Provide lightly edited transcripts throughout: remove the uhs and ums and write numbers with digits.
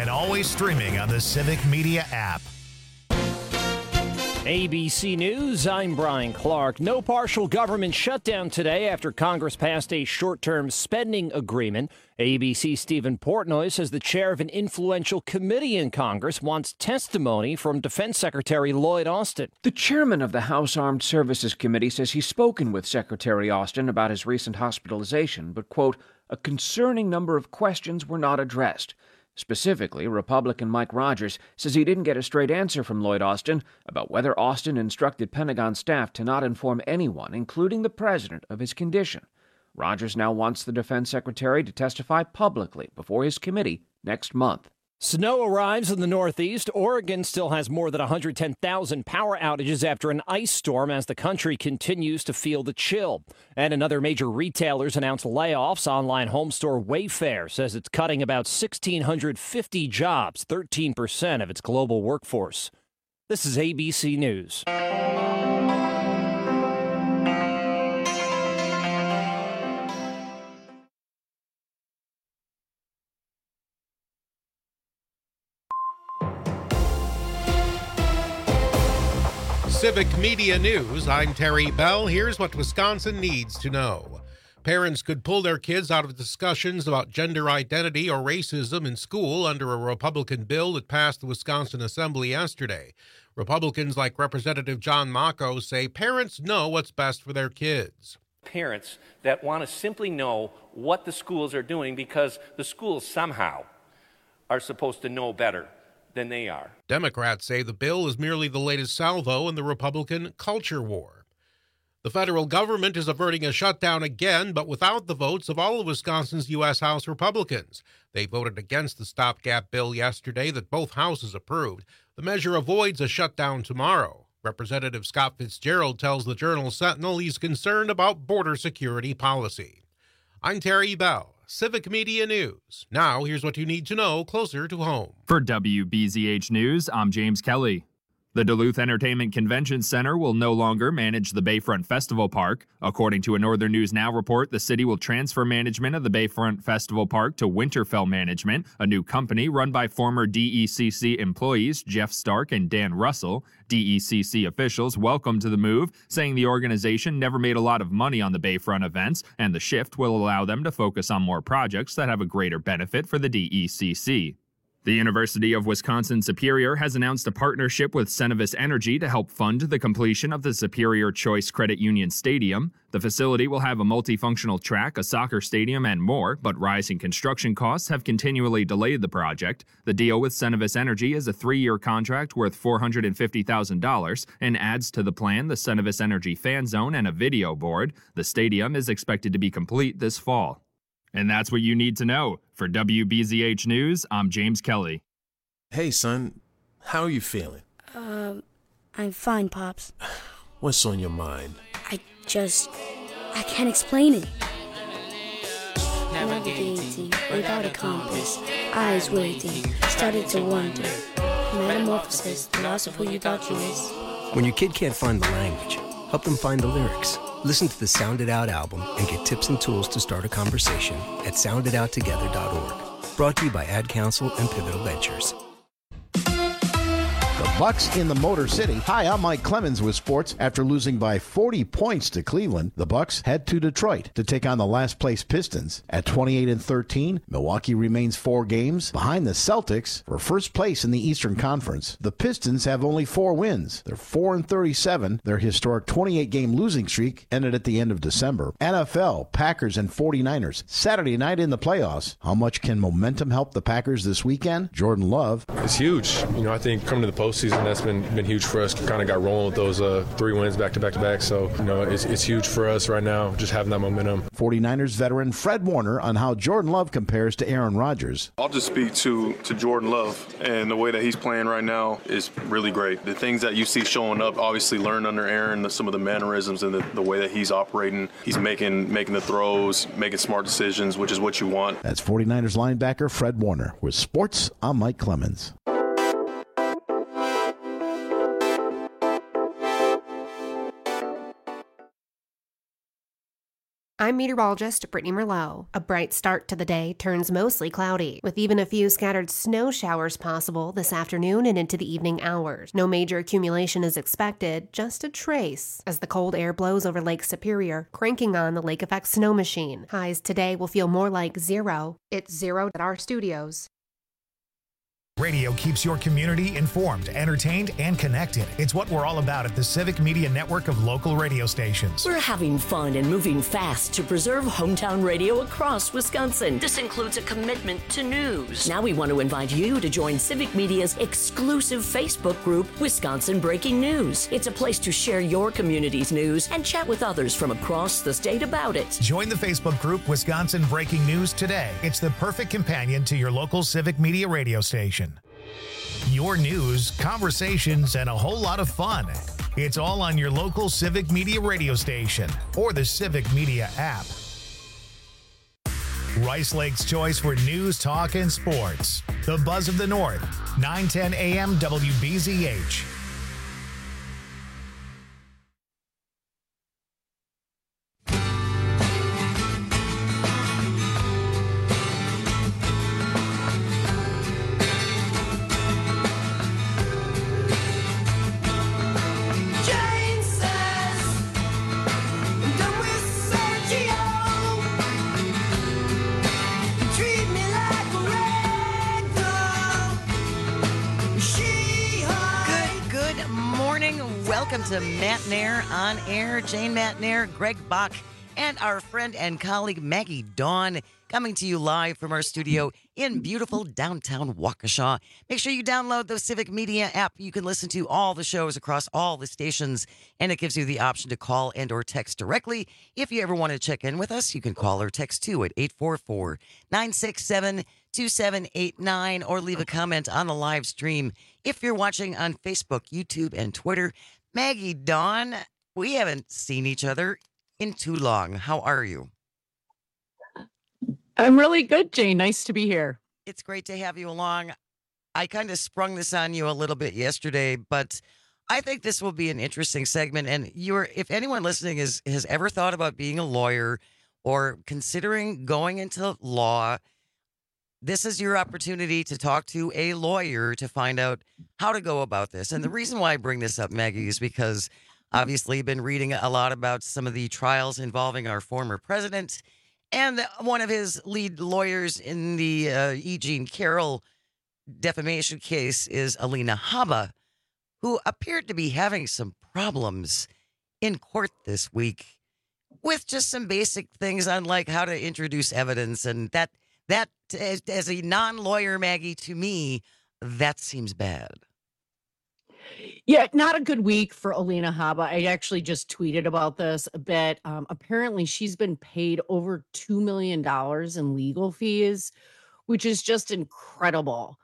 and always streaming on the Civic Media app. ABC News, I'm Brian Clark. No partial government shutdown today after Congress passed a short-term spending agreement. ABC's Stephen Portnoy says the chair of an influential committee in Congress wants testimony from Defense Secretary Lloyd Austin. The chairman of the House Armed Services Committee says he's spoken with Secretary Austin about his recent hospitalization, but, quote, a concerning number of questions were not addressed. Specifically, Republican Mike Rogers says he didn't get a straight answer from Lloyd Austin about whether Austin instructed Pentagon staff to not inform anyone, including the president, of his condition. Rogers now wants the defense secretary to testify publicly before his committee next month. Snow arrives in the Northeast. Oregon still has more than 110,000 power outages after an ice storm as the country continues to feel the chill. And another major retailer's announced layoffs. Online home store Wayfair says it's cutting about 1,650 jobs, 13% of its global workforce. This is ABC News. Civic Media News, I'm Terry Bell. Here's what Wisconsin needs to know. Parents could pull their kids out of discussions about gender identity or racism in school under a Republican bill that passed the Wisconsin Assembly yesterday. Republicans like Representative John Mocco say parents know what's best for their kids. Parents that want to simply know what the schools are doing because the schools somehow are supposed to know better than they are. Democrats say the bill is merely the latest salvo in the Republican culture war. The federal government is averting a shutdown again, but without the votes of all of Wisconsin's U.S. House Republicans. They voted against the stopgap bill yesterday that both houses approved. The measure avoids a shutdown tomorrow. Representative Scott Fitzgerald tells the Journal-Sentinel he's concerned about border security policy. I'm Terry Bell. Civic Media News. Now, here's what you need to know closer to home. For WBZH News, I'm James Kelly. The Duluth Entertainment Convention Center will no longer manage the Bayfront Festival Park. According to a Northern News Now report, the city will transfer management of the Bayfront Festival Park to Winterfell Management, a new company run by former DECC employees Jeff Stark and Dan Russell. DECC officials welcomed the move, saying the organization never made a lot of money on the Bayfront events, and the shift will allow them to focus on more projects that have a greater benefit for the DECC. The University of Wisconsin-Superior has announced a partnership with Cenovus Energy to help fund the completion of the Superior Choice Credit Union Stadium. The facility will have a multifunctional track, a soccer stadium, and more, but rising construction costs have continually delayed the project. The deal with Cenovus Energy is a 3-year contract worth $450,000 and adds to the plan the Cenovus Energy fan zone and a video board. The stadium is expected to be complete this fall. And that's what you need to know. For WBZH News, I'm James Kelly. Hey, son. How are you feeling? I'm fine, Pops. What's on your mind? I can't explain it. Navigating without a compass, eyes waiting, started to wonder. Metamorphosis, the loss of who you thought you was. When your kid can't find the language, help them find the lyrics. Listen to the Sound It Out album and get tips and tools to start a conversation at sounditouttogether.org. Brought to you by Ad Council and Pivotal Ventures. The Bucks in the Motor City. Hi, I'm Mike Clemens with sports. After losing by 40 points to Cleveland, the Bucks head to Detroit to take on the last-place Pistons. At 28-13, Milwaukee remains 4 games behind the Celtics for first place in the Eastern Conference. The Pistons have only 4 wins. They're 4-37. Their historic 28-game losing streak ended at the end of December. NFL, Packers, and 49ers. Saturday night in the playoffs. How much can momentum help the Packers this weekend? Jordan Love. It's huge. I think coming to the postseason, that's been huge for us. Kind of got rolling with those 3 wins back-to-back. So, it's huge for us right now, just having that momentum. 49ers veteran Fred Warner on how Jordan Love compares to Aaron Rodgers. I'll just speak to Jordan Love, and the way that he's playing right now is really great. The things that you see showing up, obviously learned under Aaron, some of the mannerisms and the way that he's operating. He's making the throws, making smart decisions, which is what you want. That's 49ers linebacker Fred Warner. With sports, I'm Mike Clemens. I'm meteorologist Brittany Merlot. A bright start to the day turns mostly cloudy, with even a few scattered snow showers possible this afternoon and into the evening hours. No major accumulation is expected, just a trace, as the cold air blows over Lake Superior, cranking on the lake effect snow machine. Highs today will feel more like 0. It's 0 at our studios. Radio keeps your community informed, entertained, and connected. It's what we're all about at the Civic Media Network of local radio stations. We're having fun and moving fast to preserve hometown radio across Wisconsin. This includes a commitment to news. Now we want to invite you to join Civic Media's exclusive Facebook group, Wisconsin Breaking News. It's a place to share your community's news and chat with others from across the state about it. Join the Facebook group Wisconsin Breaking News today. It's the perfect companion to your local Civic Media radio station. Your news, conversations, and a whole lot of fun. It's all on your local Civic Media radio station or the Civic Media app. Rice Lake's choice for news, talk, and sports. The Buzz of the North, 910 AM WBZH. Welcome to Matt Nair on air. Jane Matt Nair, Greg Bach, and our friend and colleague Maggie Dawn coming to you live from our studio in beautiful downtown Waukesha. Make sure you download the Civic Media app. You can listen to all the shows across all the stations, and it gives you the option to call and or text directly. If you ever want to check in with us, you can call or text too at 844-967-2789 or leave a comment on the live stream if you're watching on Facebook, YouTube, and Twitter. Maggie Dawn, we haven't seen each other in too long. How are you? I'm really good, Jane. Nice to be here. It's great to have you along. I kind of sprung this on you a little bit yesterday, but I think this will be an interesting segment. And if anyone listening has ever thought about being a lawyer or considering going into law, this is your opportunity to talk to a lawyer to find out how to go about this. And the reason why I bring this up, Maggie, is because obviously you've been reading a lot about some of the trials involving our former president. And one of his lead lawyers in the E. Jean Carroll defamation case is Alina Habba, who appeared to be having some problems in court this week with just some basic things on like how to introduce evidence. And that as a non-lawyer, Maggie, to me, that seems bad. Yeah, not a good week for Alina Habba. I actually just tweeted about this a bit. Apparently, she's been paid over $2 million in legal fees, which is just incredible.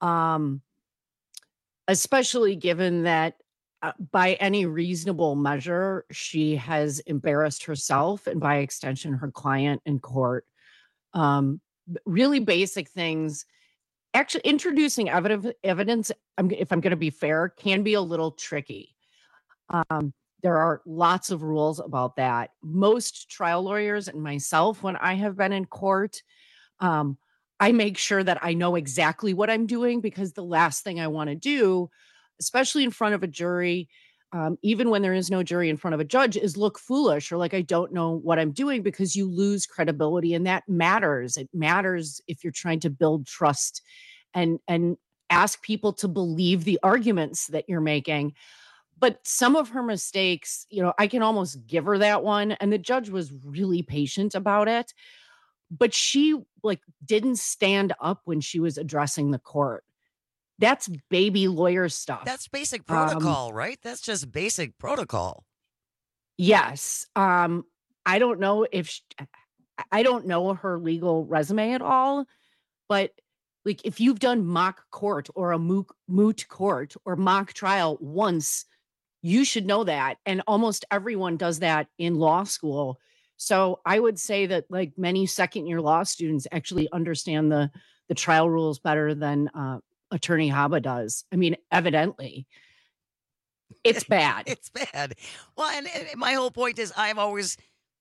Especially given that by any reasonable measure, she has embarrassed herself and by extension, her client in court. Really basic things. Actually, introducing evidence, if I'm going to be fair, can be a little tricky. There are lots of rules about that. Most trial lawyers and myself, when I have been in court, I make sure that I know exactly what I'm doing, because the last thing I want to do, especially in front of a jury, even when there is no jury in front of a judge, is look foolish or like I don't know what I'm doing, because you lose credibility, and that matters. It matters if you're trying to build trust and ask people to believe the arguments that you're making. But some of her mistakes, I can almost give her that one. And the judge was really patient about it. But she didn't stand up when she was addressing the court. That's baby lawyer stuff. That's basic protocol, right? That's just basic protocol. Yes. I don't know I don't know her legal resume at all, but if you've done mock court or a moot court or mock trial once, you should know that. And almost everyone does that in law school. So I would say that many second-year law students actually understand the trial rules better than Attorney Habba does. I mean, evidently. It's bad. It's bad. Well, and my whole point is I've always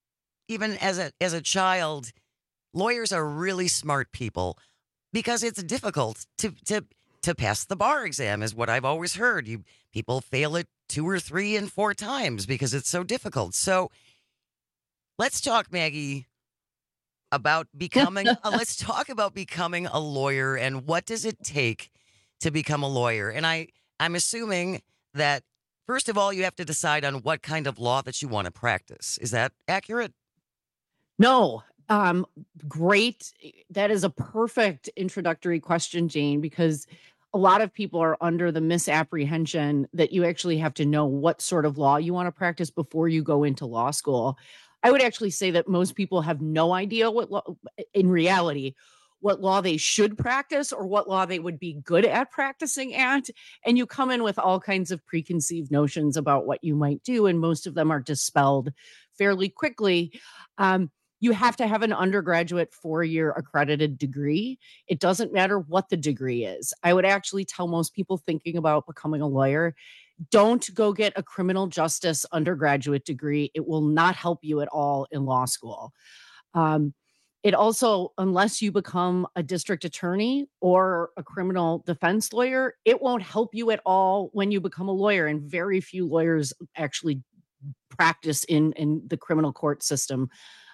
even as a child, lawyers are really smart people because it's difficult to pass the bar exam, is what I've always heard. People fail it 2 or 3 and 4 times because it's so difficult. So let's talk, Maggie, about becoming. Let's talk about becoming a lawyer and what does it take to become a lawyer. And I'm assuming that first of all, you have to decide on what kind of law that you want to practice. Is that accurate? No. Great. That is a perfect introductory question, Jane, because a lot of people are under the misapprehension that you actually have to know what sort of law you want to practice before you go into law school. I would actually say that most people have no idea what law, in reality, what law they should practice or what law they would be good at practicing at. And you come in with all kinds of preconceived notions about what you might do, and most of them are dispelled fairly quickly. You have to have an undergraduate 4-year accredited degree. It doesn't matter what the degree is. I would actually tell most people thinking about becoming a lawyer, don't go get a criminal justice undergraduate degree. It will not help you at all in law school. It also, unless you become a district attorney or a criminal defense lawyer, it won't help you at all when you become a lawyer. And very few lawyers actually practice in the criminal court system.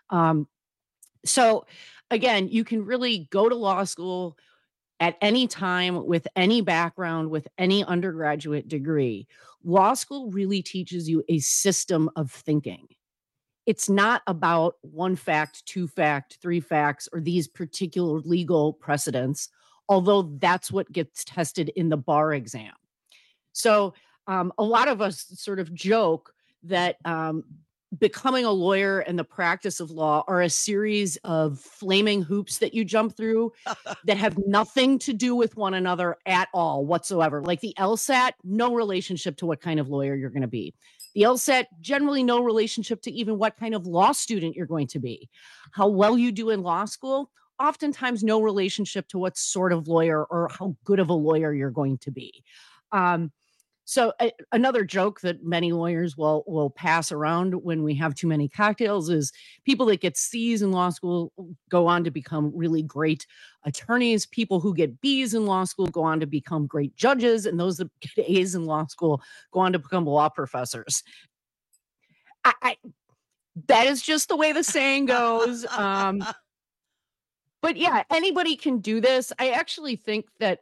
So again, you can really go to law school at any time with any background, with any undergraduate degree. Law school really teaches you a system of thinking. It's not about 1 fact, 2 fact, 3 facts, or these particular legal precedents, although that's what gets tested in the bar exam. So a lot of us sort of joke that becoming a lawyer and the practice of law are a series of flaming hoops that you jump through that have nothing to do with one another at all whatsoever. Like the LSAT, no relationship to what kind of lawyer you're going to be. The LSAT, generally no relationship to even what kind of law student you're going to be. How well you do in law school, oftentimes no relationship to what sort of lawyer or how good of a lawyer you're going to be. So another joke that many lawyers will pass around when we have too many cocktails is people that get C's in law school go on to become really great attorneys. People who get B's in law school go on to become great judges. And those that get A's in law school go on to become law professors. That is just the way the saying goes. But yeah, anybody can do this. I actually think that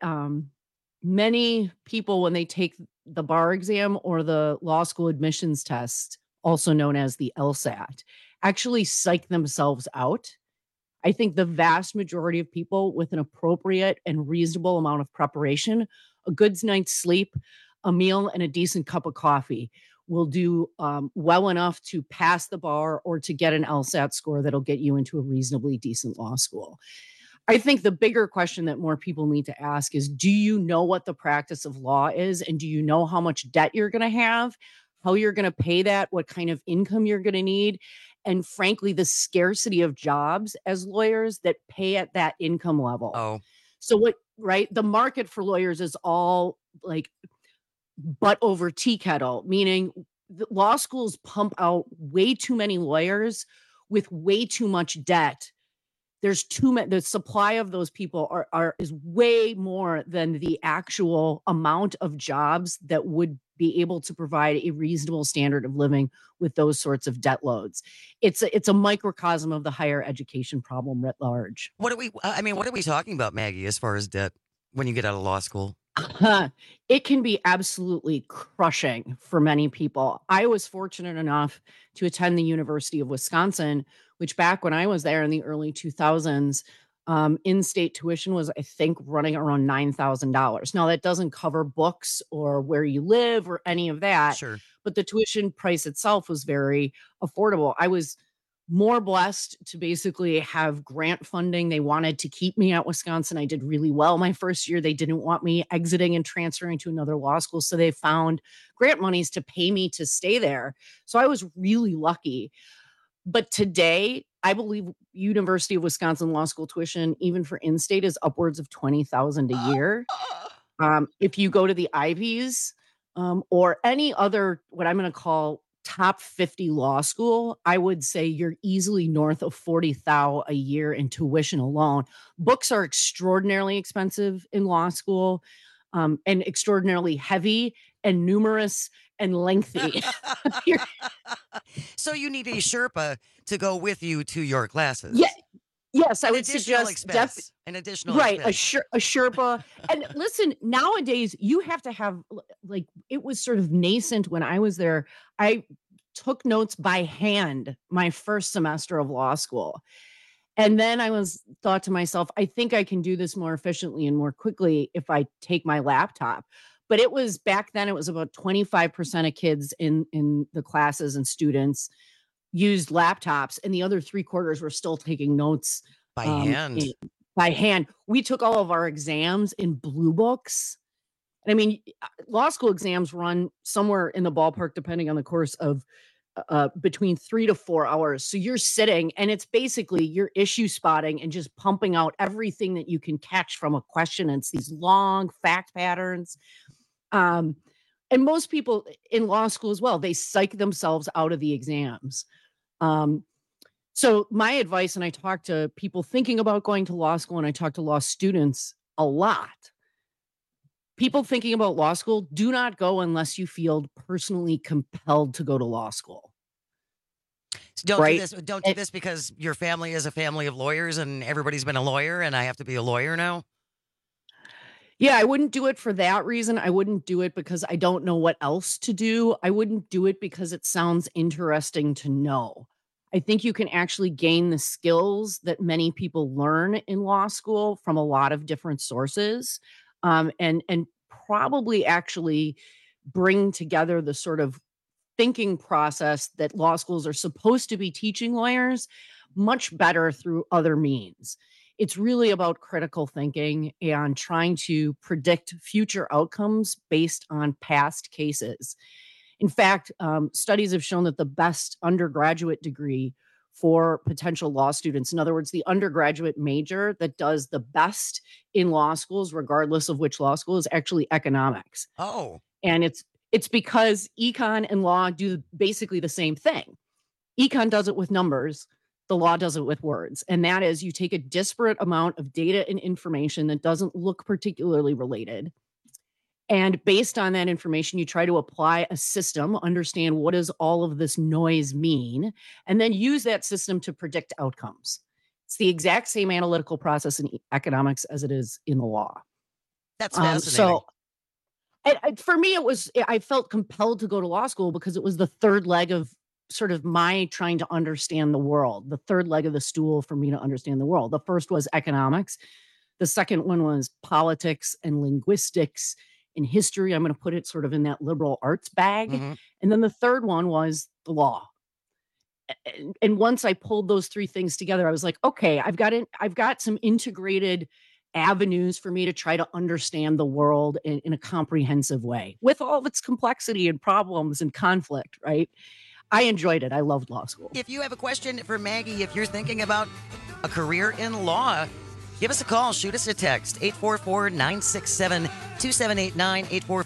many people, when they take the bar exam or the law school admissions test, also known as the LSAT, actually psych themselves out. I think the vast majority of people with an appropriate and reasonable amount of preparation, a good night's sleep, a meal, and a decent cup of coffee will do well enough to pass the bar or to get an LSAT score that'll get you into a reasonably decent law school. I think the bigger question that more people need to ask is, do you know what the practice of law is? And do you know how much debt you're going to have, how you're going to pay that, what kind of income you're going to need? And frankly, the scarcity of jobs as lawyers that pay at that income level. Oh, so the market for lawyers is all like butt over tea kettle, meaning the law schools pump out way too many lawyers with way too much debt. There's too many. The supply of those people is way more than the actual amount of jobs that would be able to provide a reasonable standard of living with those sorts of debt loads. It's a microcosm of the higher education problem writ large. What are we talking about, Maggie, as far as debt when you get out of law school? It can be absolutely crushing for many people. I was fortunate enough to attend the University of Wisconsin, which back when I was there in the early 2000s, in-state tuition was, I think, running around $9,000. Now, that doesn't cover books or where you live or any of that. Sure. But the tuition price itself was very affordable. I was more blessed to basically have grant funding. They wanted to keep me at Wisconsin. I did really well my first year. They didn't want me exiting and transferring to another law school. So they found grant monies to pay me to stay there. So I was really lucky. But today, I believe University of Wisconsin Law School tuition, even for in-state, is upwards of $20,000 a year. If you go to the Ivies or any other, what I'm going to call top 50 law school, I would say you're easily north of $40,000 a year in tuition alone. Books are extraordinarily expensive in law school, and extraordinarily heavy and numerous and lengthy. So you need a Sherpa to go with you to your classes. Yeah. Yes, I An would additional suggest expense. An additional right, expense. a Sherpa. And listen, nowadays you have to have, like, it was sort of nascent when I was there. I took notes by hand my first semester of law school. And then I thought to myself, I think I can do this more efficiently and more quickly if I take my laptop. But it was back then, it was about 25% of kids in the classes and students used laptops, and the other 3/4 were still taking notes by hand. By hand. We took all of our exams in blue books. And I mean, law school exams run somewhere in the ballpark, depending on the course, of between 3 to 4 hours. So you're sitting, and it's basically you're issue spotting and just pumping out everything that you can catch from a question. And it's these long fact patterns. And most people in law school as well, they psych themselves out of the exams. So my advice, and I talk to people thinking about going to law school, and I talk to law students a lot. People thinking about law school, do not go unless you feel personally compelled to go to law school. So don't do this because your family is a family of lawyers and everybody's been a lawyer and I have to be a lawyer now. Yeah, I wouldn't do it for that reason. I wouldn't do it because I don't know what else to do. I wouldn't do it because it sounds interesting to know. I think you can actually gain the skills that many people learn in law school from a lot of different sources, and probably actually bring together the sort of thinking process that law schools are supposed to be teaching lawyers much better through other means. It's really about critical thinking and trying to predict future outcomes based on past cases. In fact, studies have shown that the best undergraduate degree for potential law students, in other words, the undergraduate major that does the best in law schools, regardless of which law school, is actually economics. Oh. And it's because econ and law do basically the same thing. Econ does it with numbers. The law does it with words. And that is, you take a disparate amount of data and information that doesn't look particularly related. And based on that information, you try to apply a system, understand what does all of this noise mean, and then use that system to predict outcomes. It's the exact same analytical process in economics as it is in the law. That's fascinating. For me, I felt compelled to go to law school because it was the third leg of sort of my trying to understand the world, the third leg of the stool for me to understand the world. The first was economics. The second one was politics and linguistics and history. I'm going to put it sort of in that liberal arts bag. Mm-hmm. And then the third one was the law. And once I pulled those three things together, I was like, okay, I've got some integrated avenues for me to try to understand the world in a comprehensive way with all of its complexity and problems and conflict, right? I enjoyed it. I loved law school. If you have a question for Maggie, if you're thinking about a career in law, give us a call. Shoot us a text. 844-967-2789,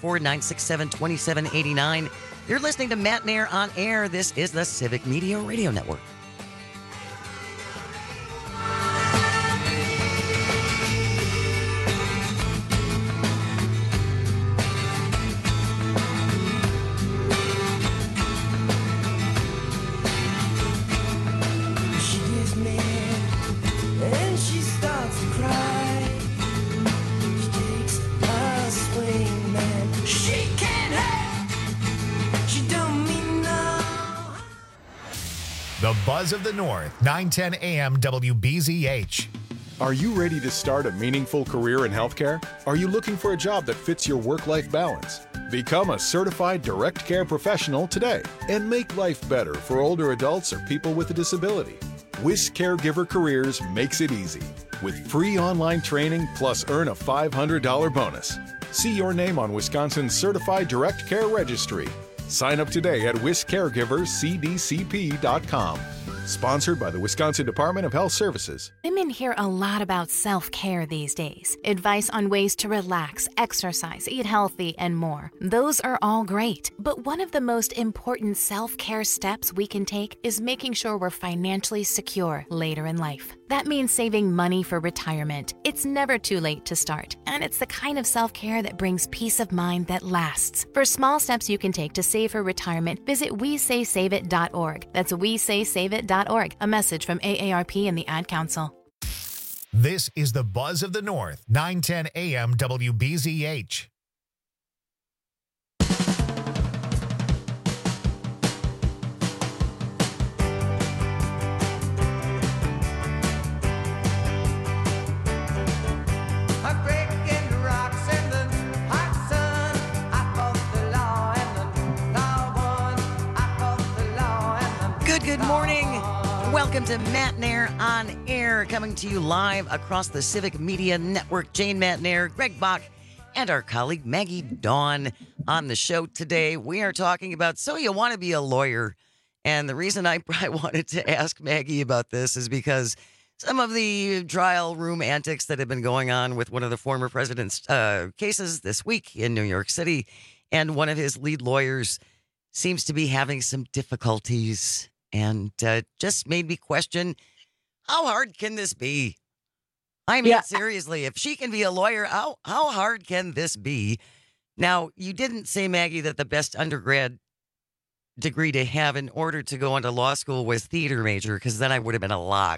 844-967-2789. You're listening to Matt Nair on Air. This is the Civic Media Radio Network. The Buzz of the North, 910 AM WBZH. Are you ready to start a meaningful career in healthcare? Are you looking for a job that fits your work-life balance? Become a certified direct care professional today and make life better for older adults or people with a disability. WIS Caregiver Careers makes it easy with free online training plus earn a $500 bonus. See your name on Wisconsin's Certified Direct Care Registry. Sign up today at wiscaregivercdcp.com. Sponsored by the Wisconsin Department of Health Services. Women hear a lot about self-care these days. Advice on ways to relax, exercise, eat healthy, and more. Those are all great. But one of the most important self-care steps we can take is making sure we're financially secure later in life. That means saving money for retirement. It's never too late to start, and it's the kind of self-care that brings peace of mind that lasts. For small steps you can take to save for retirement, visit WeSaySaveIt.org. That's WeSaySaveIt.org. A message from AARP and the Ad Council. This is the Buzz of the North, 910 AM WBZH. Good morning. Welcome to Matt Nair on Air, coming to you live across the Civic Media Network. Jane Matt Nair, Greg Bach, and our colleague Maggie Dawn on the show today. We are talking about, so you want to be a lawyer. And the reason I wanted to ask Maggie about this is because some of the trial room antics that have been going on with one of the former president's cases this week in New York City, and one of his lead lawyers seems to be having some difficulties. And just made me question, how hard can this be? I mean, seriously, if she can be a lawyer, how hard can this be? Now, you didn't say, Maggie, that the best undergrad degree to have in order to go into law school was theater major, because then I would have been a lock.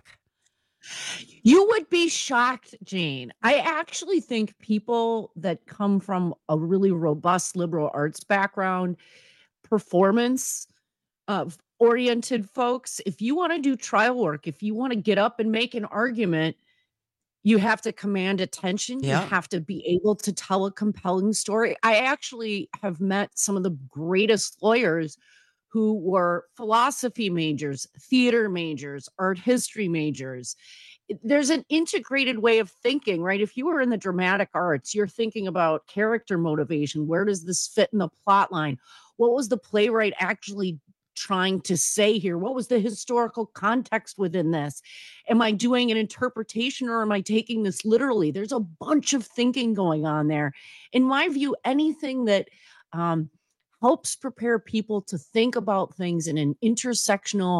You would be shocked, Jane. I actually think people that come from a really robust liberal arts background, performance oriented folks, if you want to do trial work, if you want to get up and make an argument, you have to command attention. Yeah. You have to be able to tell a compelling story. I actually have met some of the greatest lawyers who were philosophy majors, theater majors, art history majors. There's an integrated way of thinking, right? If you were in the dramatic arts, you're thinking about character motivation. Where does this fit in the plot line? What was the playwright actually trying to say here? What was the historical context within this? Am I doing an interpretation or am I taking this literally? There's a bunch of thinking going on there. In my view, anything that helps prepare people to think about things in an intersectional,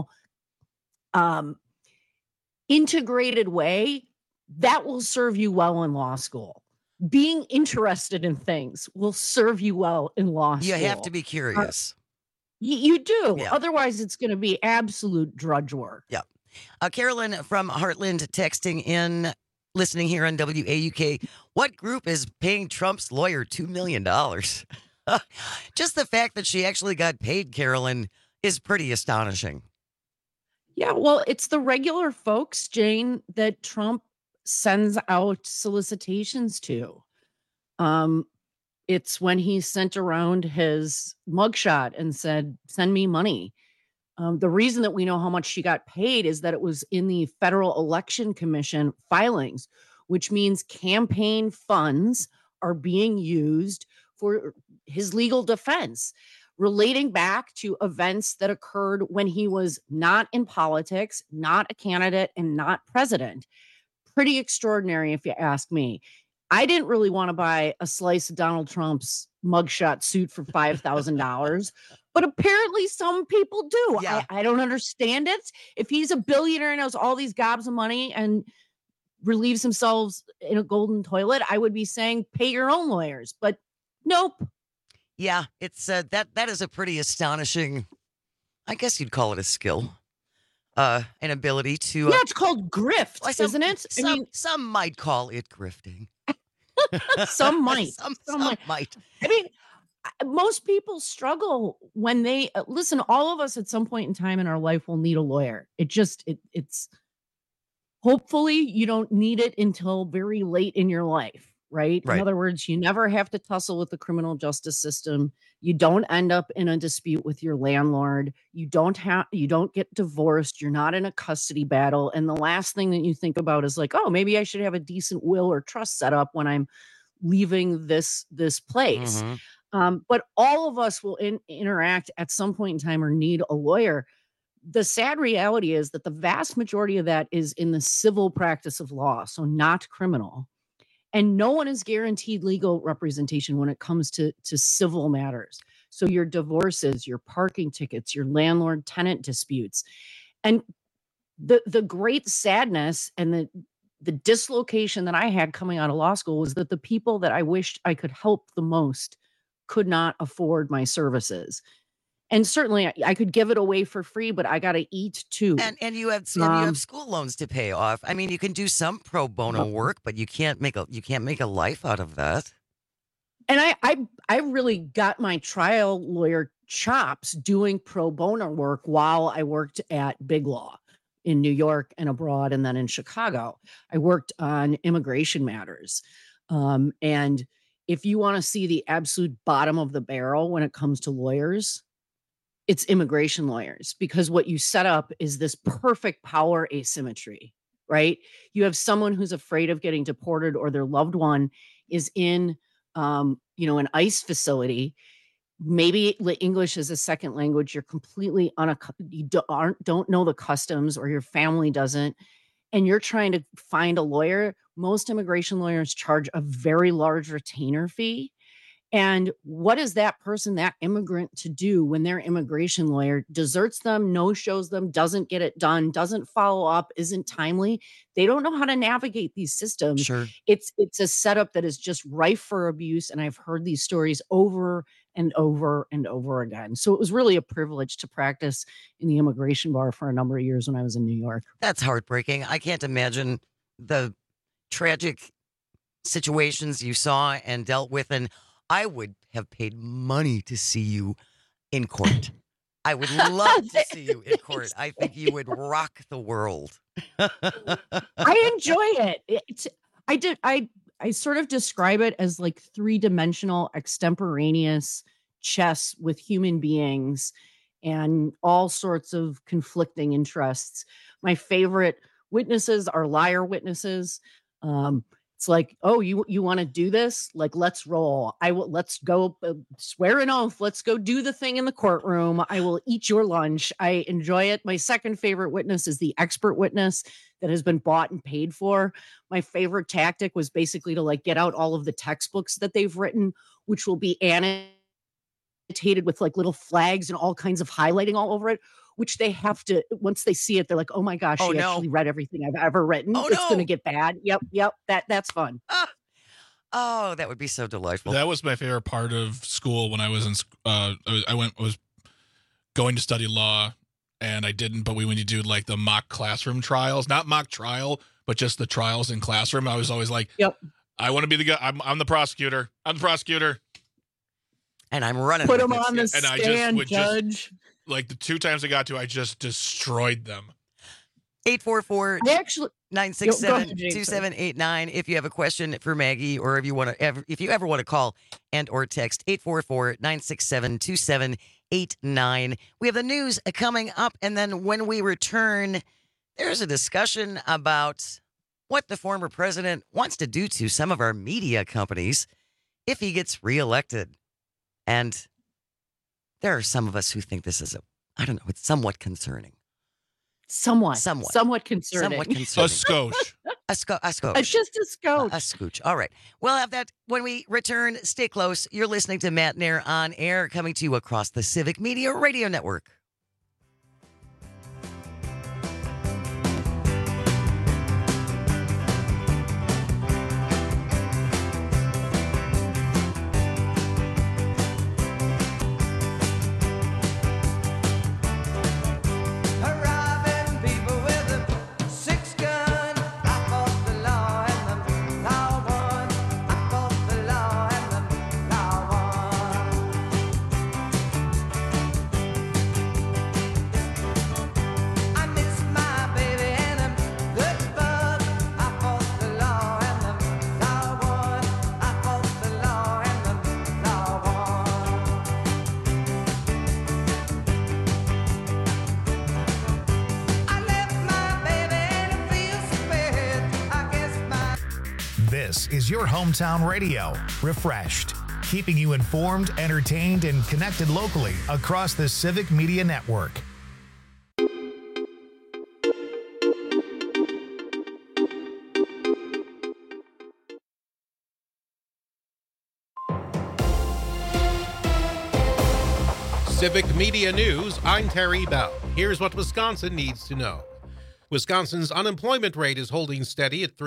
integrated way, that will serve you well in law school. Being interested in things will serve you well in law school. You have to be curious. You do. Yeah. Otherwise, it's going to be absolute drudge work. Yeah. Carolyn from Heartland texting in, listening here on WAUK. What group is paying Trump's lawyer $2 million? Just the fact that she actually got paid, Carolyn, is pretty astonishing. Yeah, well, it's the regular folks, Jane, that Trump sends out solicitations to. It's when he sent around his mugshot and said, send me money. The reason that we know how much she got paid is that it was in the Federal Election Commission filings, which means campaign funds are being used for his legal defense, relating back to events that occurred when he was not in politics, not a candidate, and not president. Pretty extraordinary, if you ask me. I didn't really want to buy a slice of Donald Trump's mugshot suit for $5,000, but apparently some people do. Yeah. I don't understand it. If he's a billionaire and has all these gobs of money and relieves himself in a golden toilet, I would be saying pay your own lawyers, but nope. Yeah, it's that is a pretty astonishing, I guess you'd call it a skill, an ability to. Yeah, it's called grift, isn't it? Some might call it grifting. Some might. Some might. I mean, most people struggle when they listen. All of us at some point in time in our life will need a lawyer. It's hopefully you don't need it until very late in your life. Right? In other words, you never have to tussle with the criminal justice system. You don't end up in a dispute with your landlord. You don't get divorced. You're not in a custody battle. And the last thing that you think about is like, oh, maybe I should have a decent will or trust set up when I'm leaving this place. Mm-hmm. But all of us will interact at some point in time or need a lawyer. the sad reality is that the vast majority of that is in the civil practice of law, so not criminal. And no one is guaranteed legal representation when it comes to civil matters. So your divorces, your parking tickets, your landlord-tenant disputes. And the great sadness and the dislocation that I had coming out of law school was that the people that I wished I could help the most could not afford my services. And certainly I could give it away for free, but I got to eat too. And you have school loans to pay off. I mean, you can do some pro bono work, but you can't make a life out of that. And I really got my trial lawyer chops doing pro bono work while I worked at Big Law in New York and abroad, and then in Chicago. I worked on immigration matters. And if you want to see the absolute bottom of the barrel when it comes to lawyers, it's immigration lawyers, because what you set up is this perfect power asymmetry, right? You have someone who's afraid of getting deported, or their loved one is in, an ICE facility. Maybe English is a second language. You're completely you don't know the customs, or your family doesn't, and you're trying to find a lawyer. Most immigration lawyers charge a very large retainer fee. And what is that person, that immigrant, to do when their immigration lawyer deserts them, no-shows them, doesn't get it done, doesn't follow up, isn't timely? They don't know how to navigate these systems. Sure. It's a setup that is just rife for abuse. And I've heard these stories over and over and over again. So it was really a privilege to practice in the immigration bar for a number of years when I was in New York. That's heartbreaking. I can't imagine the tragic situations you saw and dealt with. And I would have paid money to see you in court. I would love to see you in court. I think you would rock the world. I enjoy it. I sort of describe it as like 3-dimensional extemporaneous chess with human beings and all sorts of conflicting interests. My favorite witnesses are liar witnesses. It's like, oh, you want to do this? Like, let's roll. Let's go swear an oath. Let's go do the thing in the courtroom. I will eat your lunch. I enjoy it. My second favorite witness is the expert witness that has been bought and paid for. My favorite tactic was basically to like get out all of the textbooks that they've written, which will be annotated with like little flags and all kinds of highlighting all over it, which they have to, once they see it, they're like, oh my gosh, she actually read everything I've ever written. It's going to get bad. Yep. That's fun. Oh, that would be so delightful. That was my favorite part of school when I was in, I was going to study law, and I didn't, but when you do like the mock classroom trials, not mock trial, but just the trials in classroom, I was always like, yep, I want to be the guy. I'm the prosecutor. I'm the prosecutor. And I'm running. Put him on the stand, Judge. Like the 2 times I got to, I just destroyed them. 844-967-2789. If you have a question for Maggie, or if you ever want to call and or text 844-967-2789. We have the news coming up, and then when we return, there's a discussion about what the former president wants to do to some of our media companies if he gets reelected. And there are some of us who think this is it's somewhat concerning. Somewhat concerning. Somewhat concerning. A skosh. A skosh. Just a skosh. A scooch. All right. We'll have that when we return. Stay close. You're listening to Matt Nair on Air, coming to you across the Civic Media Radio Network. This is your hometown radio, Refreshed, keeping you informed, entertained, and connected locally across the Civic Media Network. Civic Media News, I'm Terry Bell. Here's what Wisconsin needs to know. Wisconsin's unemployment rate is holding steady at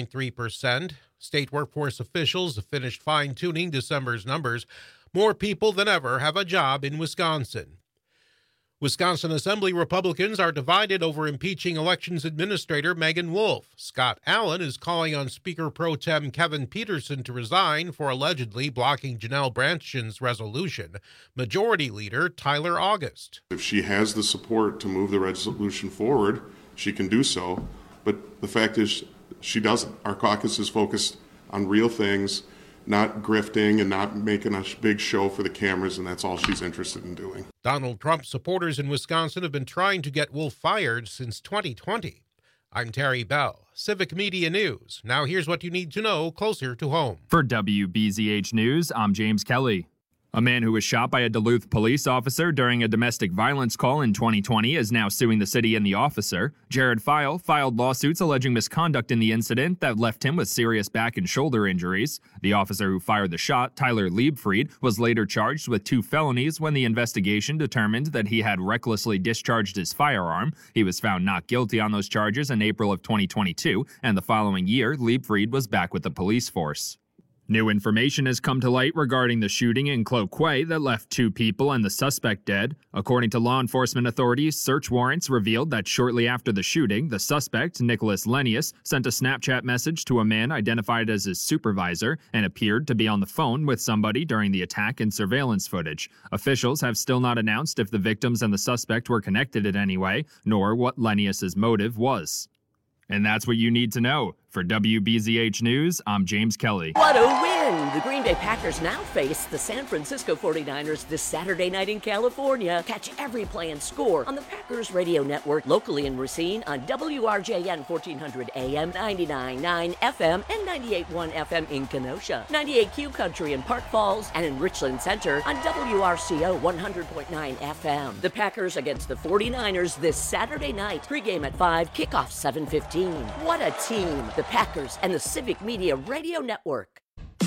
3.3%. State workforce officials have finished fine-tuning December's numbers. More people than ever have a job in Wisconsin. Wisconsin Assembly Republicans are divided over impeaching Elections Administrator Megan Wolf. Scott Allen is calling on Speaker Pro Tem Kevin Peterson to resign for allegedly blocking Janelle Brandtjen's resolution. Majority Leader Tyler August. If she has the support to move the resolution forward, she can do so. But the fact is, she doesn't. Our caucus is focused on real things, not grifting and not making a big show for the cameras, and that's all she's interested in doing. Donald Trump supporters in Wisconsin have been trying to get Wolf fired since 2020. I'm Terry Bell, Civic Media News. Now here's what you need to know closer to home. For WBZH News, I'm James Kelly. A man who was shot by a Duluth police officer during a domestic violence call in 2020 is now suing the city and the officer. Jared File filed lawsuits alleging misconduct in the incident that left him with serious back and shoulder injuries. The officer who fired the shot, Tyler Liebfried, was later charged with 2 felonies when the investigation determined that he had recklessly discharged his firearm. He was found not guilty on those charges in April of 2022, and the following year, Liebfried was back with the police force. New information has come to light regarding the shooting in Cloquet that left 2 people and the suspect dead. According to law enforcement authorities, search warrants revealed that shortly after the shooting, the suspect, Nicholas Lenius, sent a Snapchat message to a man identified as his supervisor and appeared to be on the phone with somebody during the attack and surveillance footage. Officials have still not announced if the victims and the suspect were connected in any way, nor what Lenius's motive was. And that's what you need to know. For WBZH News, I'm James Kelly. What a win! The Green Bay Packers now face the San Francisco 49ers this Saturday night in California. Catch every play and score on the Packers Radio Network, locally in Racine on WRJN 1400 AM, 99.9 FM, and 98.1 FM in Kenosha, 98Q Country in Park Falls, and in Richland Center on WRCO 100.9 FM. The Packers against the 49ers this Saturday night. Pregame at 5, kickoff 7:15. What a team! The Packers and the Civic Media Radio Network.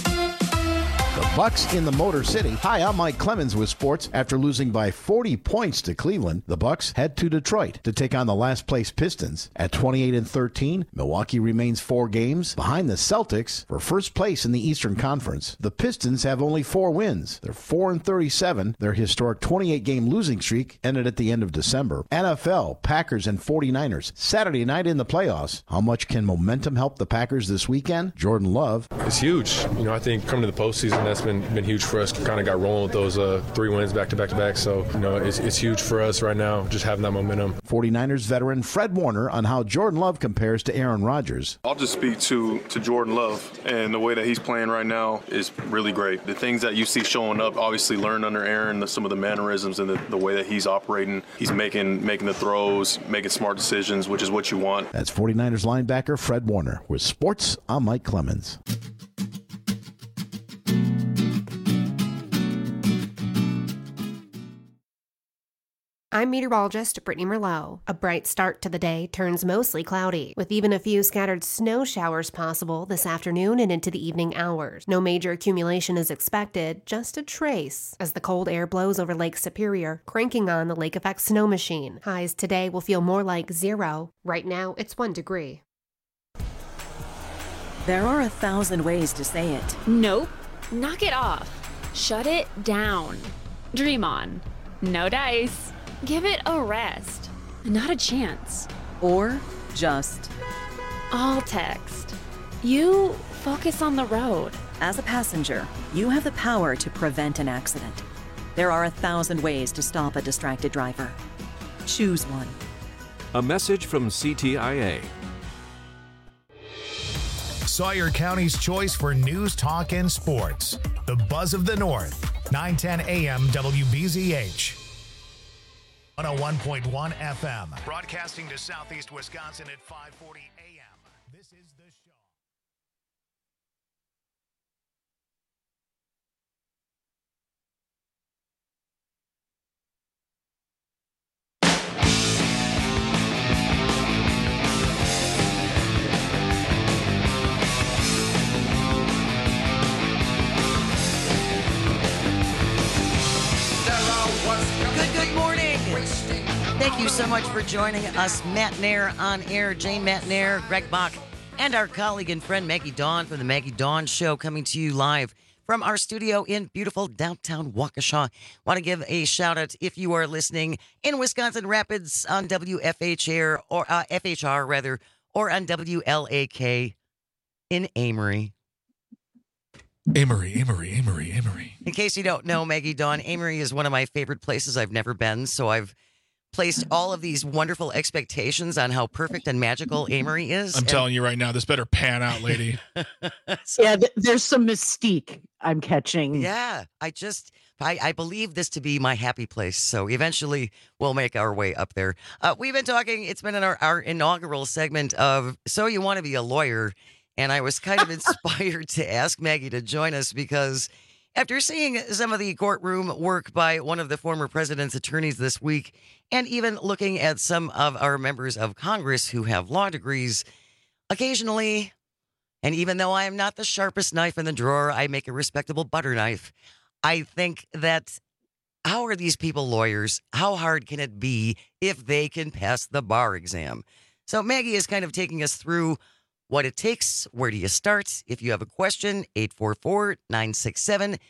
The Bucks in the Motor City. Hi, I'm Mike Clemens with sports. After losing by 40 points to Cleveland, the Bucks head to Detroit to take on the last place Pistons. At 28-13, Milwaukee remains 4 games behind the Celtics for first place in the Eastern Conference. The Pistons have only 4 wins. They're 4-37. Their historic 28-game losing streak ended at the end of December. NFL, Packers, and 49ers. Saturday night in the playoffs. How much can momentum help the Packers this weekend? Jordan Love. It's huge. I think coming to the postseason, that's been huge for us. Kind of got rolling with those 3 wins back-to-back. So, it's huge for us right now, just having that momentum. 49ers veteran Fred Warner on how Jordan Love compares to Aaron Rodgers. I'll just speak to Jordan Love, and the way that he's playing right now is really great. The things that you see showing up, obviously learned under Aaron, some of the mannerisms and the way that he's operating. He's making the throws, making smart decisions, which is what you want. That's 49ers linebacker Fred Warner. With sports, I'm Mike Clemens. I'm meteorologist Brittany Merlot. A bright start to the day turns mostly cloudy, with even a few scattered snow showers possible this afternoon and into the evening hours. No major accumulation is expected, just a trace, as the cold air blows over Lake Superior, cranking on the lake effect snow machine. Highs today will feel more like 0. Right now, it's 1 degree. There are 1,000 ways to say it. Nope. Knock it off. Shut it down. Dream on. No dice. Give it a rest. Not a chance. Or just all text. You focus on the road. As a passenger, you have the power to prevent an accident. There are 1,000 ways to stop a distracted driver. Choose one. A message from CTIA. Sawyer County's choice for news, talk, and sports. The Buzz of the North. 9:10 a.m. WBZH. 101.1 FM. Broadcasting to Southeast Wisconsin at 5:40 a.m. This is the show. Thank you so much for joining us, Matt Nair on air, Jane Matt Nair, Greg Bach, and our colleague and friend Maggie Dawn from the Maggie Dawn Show, coming to you live from our studio in beautiful downtown Waukesha. Want to give a shout out if you are listening in Wisconsin Rapids on WFHR or FHR rather, or on WLAK in Amory. Amory. In case you don't know, Maggie Dawn, Amory is one of my favorite places I've never been, so I've placed all of these wonderful expectations on how perfect and magical Amory is. I'm telling you right now, this better pan out, lady. Yeah, there's some mystique I'm catching. Yeah, I believe this to be my happy place, so eventually we'll make our way up there. We've been talking, it's been in our inaugural segment of So You Want to Be a Lawyer, and I was kind of inspired to ask Maggie to join us because after seeing some of the courtroom work by one of the former president's attorneys this week, and even looking at some of our members of Congress who have law degrees, occasionally, and even though I am not the sharpest knife in the drawer, I make a respectable butter knife. I think that how are these people lawyers? How hard can it be if they can pass the bar exam? So Maggie is kind of taking us through what it takes. Where do you start? If you have a question, 844-967-2789,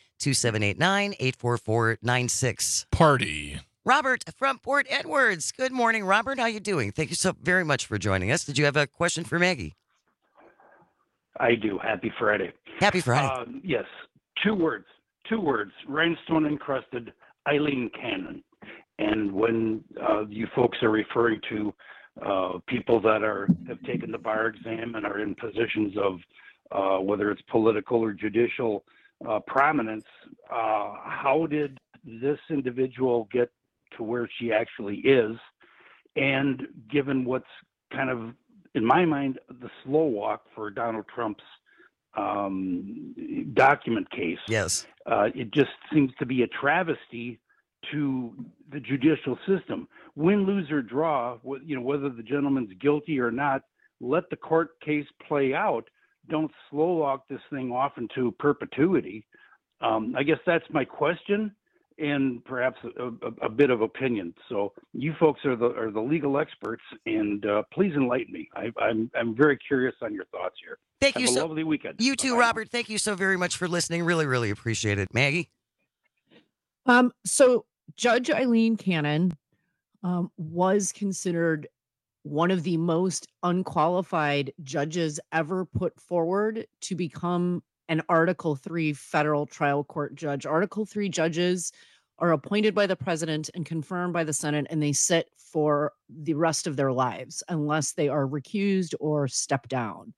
844-96. Party. Robert from Port Edwards. Good morning, Robert. How you doing? Thank you so very much for joining us. Did you have a question for Maggie? I do. Happy Friday. Happy Friday. Yes. Two words. Rhinestone encrusted Eileen Cannon. And when you folks are referring to people that have taken the bar exam and are in positions of whether it's political or judicial prominence, how did this individual get to where she actually is? And given what's kind of, in my mind, the slow walk for Donald Trump's document case, yes, it just seems to be a travesty to the judicial system. Win, lose, or draw, whether the gentleman's guilty or not, let the court case play out. Don't slow walk this thing off into perpetuity. I guess that's my question, and perhaps a bit of opinion. So you folks are the legal experts, and please enlighten me. I'm very curious on your thoughts here. Thank Have you a so lovely weekend. You too, Bye-bye. Robert. Thank you so very much for listening. Really, really appreciate it. Maggie? So Judge Eileen Cannon was considered one of the most unqualified judges ever put forward to become an Article III federal trial court judge. Article III judges are appointed by the president and confirmed by the Senate, and they sit for the rest of their lives unless they are recused or step down.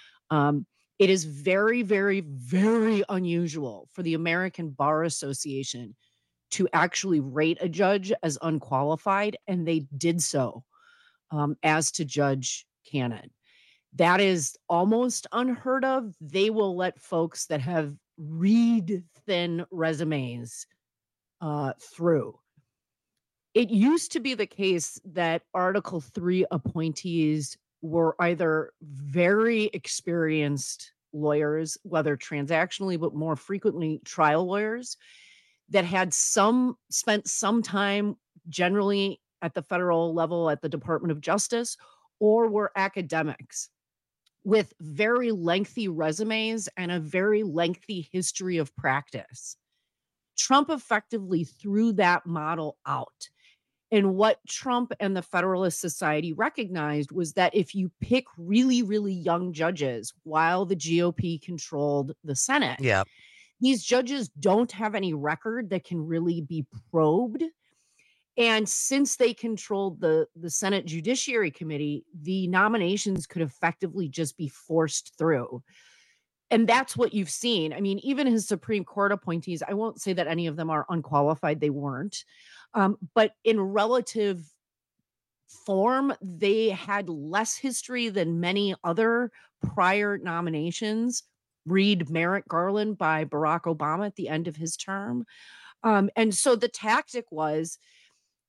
It is very, very, very unusual for the American Bar Association to actually rate a judge as unqualified, and they did so as to Judge Cannon. That is almost unheard of. They will let folks that have reed-thin resumes through. It used to be the case that Article III appointees were either very experienced lawyers, whether transactionally, but more frequently trial lawyers, that had spent some time generally at the federal level at the Department of Justice, or were academics with very lengthy resumes and a very lengthy history of practice. Trump effectively threw that model out. And what Trump and the Federalist Society recognized was that if you pick really, really young judges while the GOP controlled the Senate, these judges don't have any record that can really be probed. And since they controlled the Senate Judiciary Committee, the nominations could effectively just be forced through. And that's what you've seen. I mean, even his Supreme Court appointees, I won't say that any of them are unqualified. They weren't. But in relative form, they had less history than many other prior nominations. Read Merrick Garland by Barack Obama at the end of his term. And so the tactic was,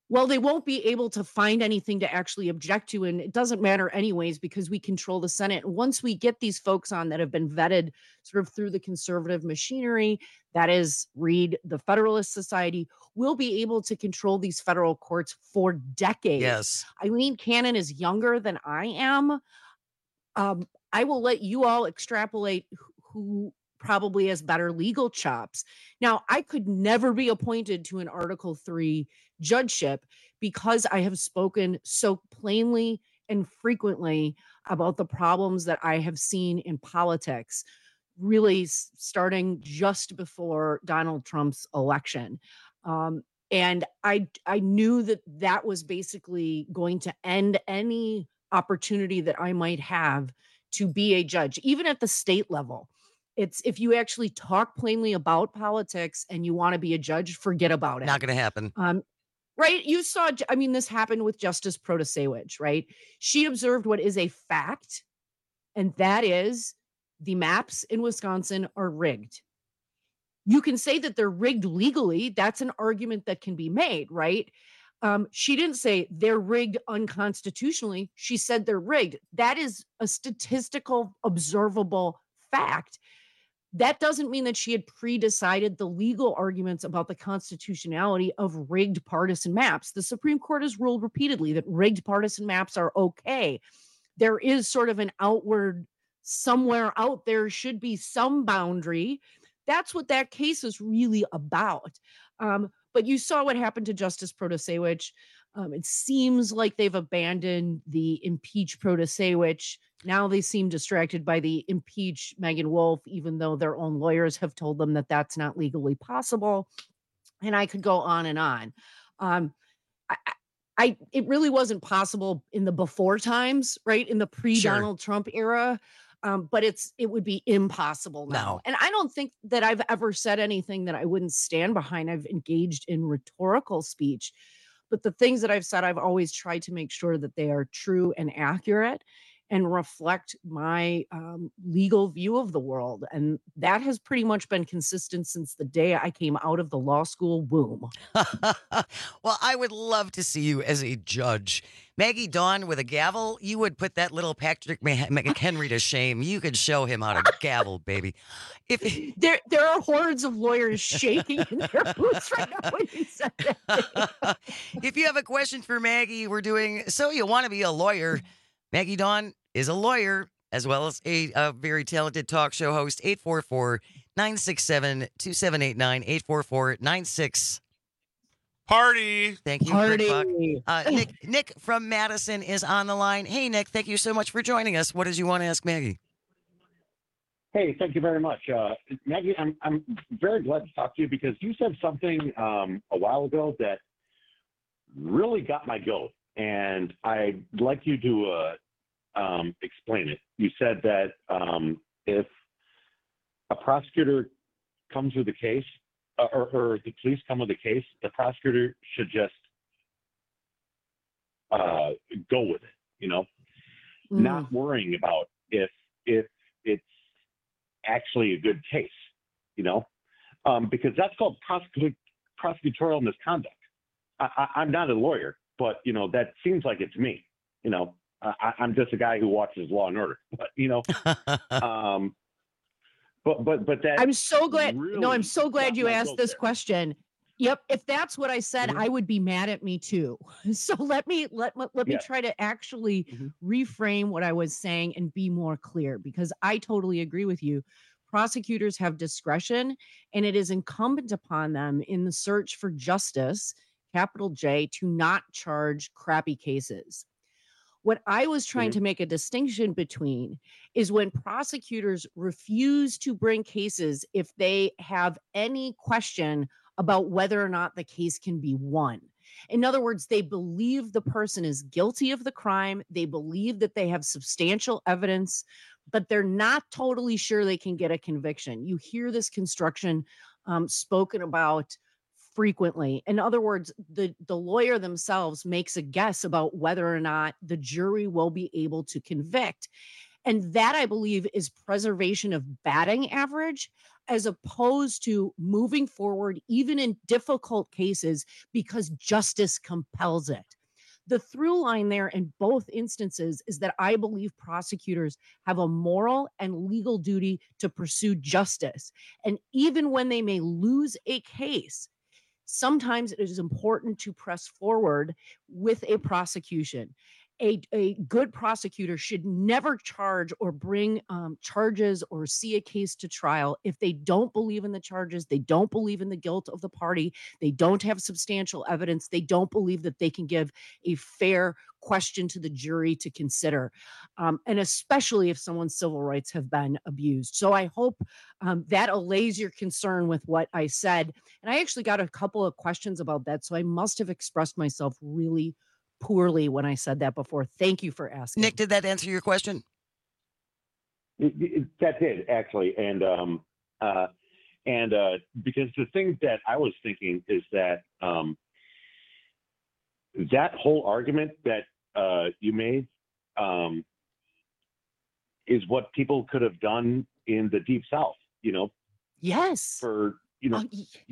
Well, they won't be able to find anything to actually object to, and it doesn't matter anyways because we control the Senate. And once we get these folks on that have been vetted sort of through the conservative machinery, that is, read the Federalist Society, we'll be able to control these federal courts for decades. Yes. Eileen Cannon is younger than I am. I will let you all extrapolate who probably has better legal chops. Now, I could never be appointed to an Article 3 judgeship because I have spoken so plainly and frequently about the problems that I have seen in politics, really starting just before Donald Trump's election. And I knew that was basically going to end any opportunity that I might have to be a judge, even at the state level. It's if you actually talk plainly about politics and you want to be a judge, forget about it. Not going to happen. Right. You saw, I mean, this happened with Justice Protasewicz, right? She observed what is a fact, and that is the maps in Wisconsin are rigged. You can say that they're rigged legally. That's an argument that can be made, right? She didn't say they're rigged unconstitutionally. She said they're rigged. That is a statistical, observable fact. That doesn't mean that she had pre-decided the legal arguments about the constitutionality of rigged partisan maps. The Supreme Court has ruled repeatedly that rigged partisan maps are okay. There is sort of an outward, somewhere out there should be some boundary. That's what that case is really about. But you saw what happened to Justice Protasewicz. It seems like they've abandoned the impeach Protasewicz. Now they seem distracted by the impeach Megan Wolf, even though their own lawyers have told them that that's not legally possible. And I could go on and on. It really wasn't possible in the before times, right? In the pre-Donald Trump era. But it would be impossible now. No. And I don't think that I've ever said anything that I wouldn't stand behind. I've engaged in rhetorical speech, but the things that I've said, I've always tried to make sure that they are true and accurate and reflect my legal view of the world. And that has pretty much been consistent since the day I came out of the law school womb. Well, I would love to see you as a judge. Maggie Dawn with a gavel, you would put that little Patrick McHenry to shame. You could show him how to gavel, baby. There are hordes of lawyers shaking in their boots right now when you said that. If you have a question for Maggie, we're doing So You Want to Be a Lawyer. Maggie Dawn is a lawyer as well as a very talented talk show host. 844-967-2789, 844-96. Party. Thank you. Party. Nick from Madison is on the line. Hey, Nick, thank you so much for joining us. What did you want to ask Maggie? Hey, thank you very much. Maggie, I'm very glad to talk to you because you said something a while ago that really got my goat, and I'd like you to explain it. You said that if a prosecutor comes with a case, or the police come with a case, the prosecutor should just go with it, not worrying about if it's actually a good case, because that's called prosecutorial misconduct. I'm not a lawyer, but, that seems like it's me, I'm just a guy who watches Law and Order, but, But that I'm so glad. really I'm so glad you asked this there. question. Yep. If that's what I said, I would be mad at me too. So let me try to actually reframe what I was saying and be more clear, because I totally agree with you. Prosecutors have discretion, and it is incumbent upon them in the search for justice, capital J, to not charge crappy cases. What I was trying to make a distinction between is when prosecutors refuse to bring cases if they have any question about whether or not the case can be won. In other words, they believe the person is guilty of the crime. They believe that they have substantial evidence, but they're not totally sure they can get a conviction. You hear this construction spoken about frequently. In other words, the lawyer themselves makes a guess about whether or not the jury will be able to convict. And that, I believe, is preservation of batting average. as opposed to moving forward, even in difficult cases, because justice compels it. The through line there in both instances is that I believe prosecutors have a moral and legal duty to pursue justice. And even when they may lose a case, sometimes it is important to press forward with a prosecution. A good prosecutor should never charge or bring charges or see a case to trial if they don't believe in the charges, they don't believe in the guilt of the party, they don't have substantial evidence, they don't believe that they can give a fair question to the jury to consider, and especially if someone's civil rights have been abused. So I hope that allays your concern with what I said. And I actually got a couple of questions about that, so I must have expressed myself really poorly when I said that before. Thank you for asking. Nick, did that answer your question? That did, actually. And because the thing that I was thinking is that that whole argument that you made is what people could have done in the Deep South, Yes. For, and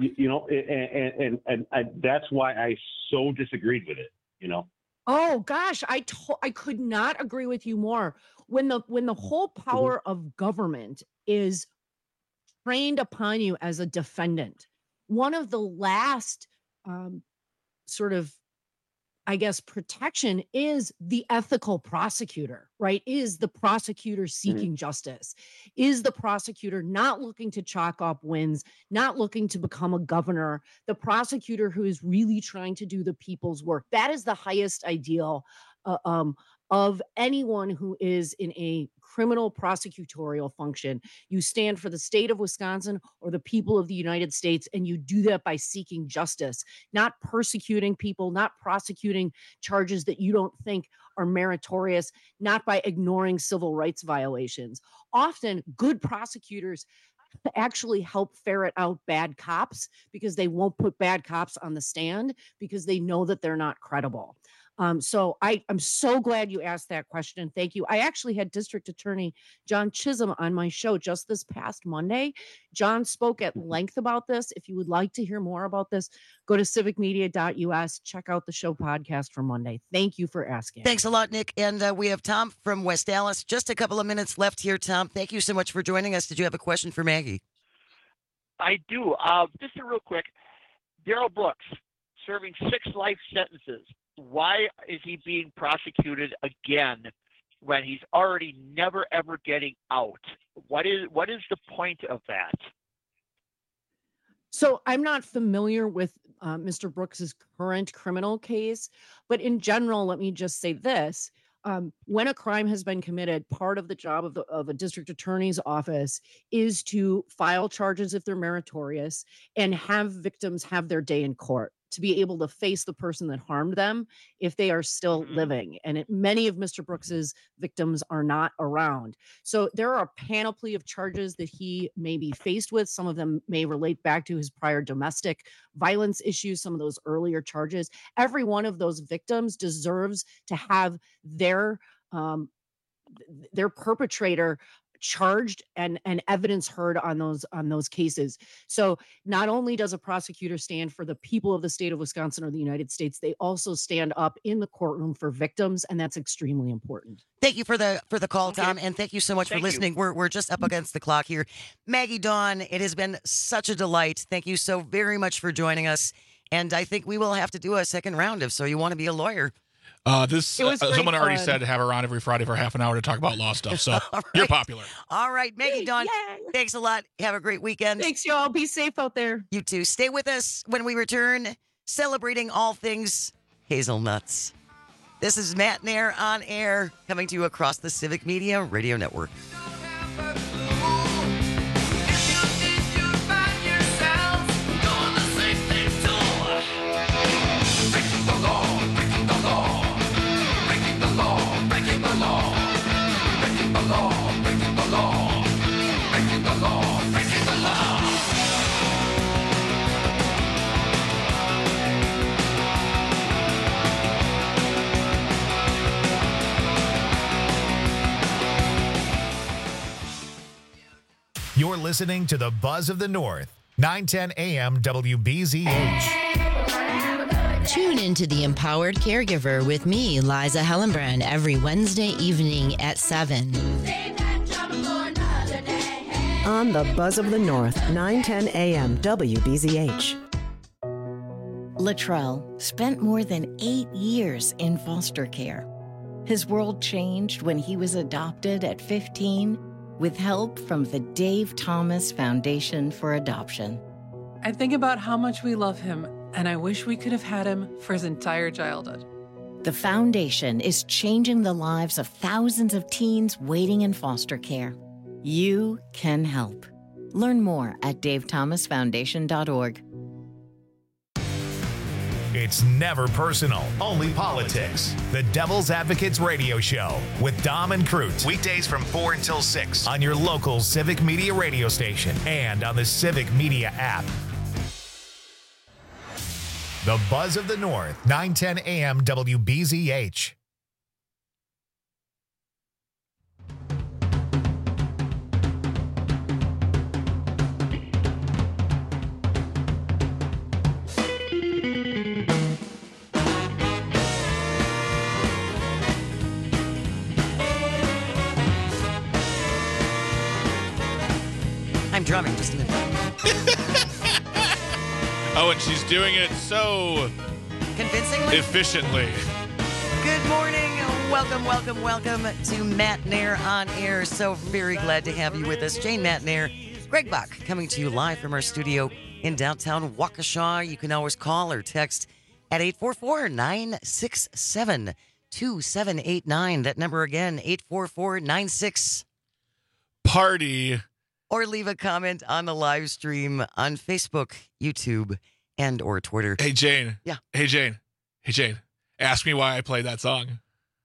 that's why I so disagreed with it, Oh gosh, I could not agree with you more. When the whole power of government is trained upon you as a defendant, one of the last sort of, I guess, protection is the ethical prosecutor, right? Is the prosecutor seeking justice? Is the prosecutor not looking to chalk up wins, not looking to become a governor? The prosecutor who is really trying to do the people's work. That is the highest ideal of anyone who is in a criminal prosecutorial function. You stand for the state of Wisconsin or the people of the United States, and you do that by seeking justice, not persecuting people, not prosecuting charges that you don't think are meritorious, not by ignoring civil rights violations. Often, good prosecutors actually help ferret out bad cops because they won't put bad cops on the stand because they know that they're not credible. So I'm so glad you asked that question. Thank you. I actually had District Attorney John Chisholm on my show just this past Monday. John spoke at length about this. If you would like to hear more about this, go to civicmedia.us, check out the show podcast for Monday. Thank you for asking. Thanks a lot, Nick. And we have Tom from West Dallas. Just a couple of minutes left here, Tom. Thank you so much for joining us. Did you have a question for Maggie? I do. Just a real quick. Darrell Brooks serving 6 life sentences. Why is he being prosecuted again when he's already never ever getting out? What is the point of that? So I'm not familiar with Mr. Brooks's current criminal case, but in general, let me just say this. When a crime has been committed, part of the job of a district attorney's office is to file charges if they're meritorious and have victims have their day in court, to be able to face the person that harmed them if they are still living. And many of Mr. Brooks's victims are not around. So there are a panoply of charges that he may be faced with. Some of them may relate back to his prior domestic violence issues, some of those earlier charges. Every one of those victims deserves to have their perpetrator charged and evidence heard on those cases. So not only does a prosecutor stand for the people of the state of Wisconsin or the United States, they also stand up in the courtroom for victims, and that's extremely important. Thank you for the call, Tom, and thank you so much for listening. You. We're just up against the clock here. Maggie Dawn, it has been such a delight. Thank you so very much for joining us. And I think we will have to do a second round if so you want to be a lawyer. Someone already said to have her on every Friday for half an hour to talk about law stuff. So right. You're popular. All right, Maggie Dawn, thanks a lot. Have a great weekend. Thanks, y'all. Be safe out there. You too. Stay with us when we return, celebrating all things hazelnuts. This is Matt Nair on air, coming to you across the Civic Media Radio Network. You're listening to the Buzz of the North, 910 AM WBZH. Tune into The Empowered Caregiver with me, Liza Hellenbrand, every Wednesday evening at 7. On the Buzz of the North, 910 AM WBZH. Latrell spent more than 8 years in foster care. His world changed when he was adopted at 15 with help from the Dave Thomas Foundation for Adoption. I think about how much we love him, and I wish we could have had him for his entire childhood. The foundation is changing the lives of thousands of teens waiting in foster care. You can help. Learn more at davethomasfoundation.org. It's never personal, only politics. The Devil's Advocates Radio Show with Dom and Crute. Weekdays from 4 until 6 on your local Civic Media radio station and on the Civic Media app. The Buzz of the North, 910 AM WBZH. I'm drumming, just a minute. Oh, and she's doing it so convincingly, efficiently. Good morning. Welcome to Matt Nair on Air. So very glad to have you with us. Jane Matt Nair, Greg Bach, coming to you live from our studio in downtown Waukesha. You can always call or text at 844-967-2789. That number again, 844-96-PARTY. Or leave a comment on the live stream on Facebook, YouTube, and or Twitter. Hey, Jane. Yeah. Hey, Jane. Ask me why I played that song.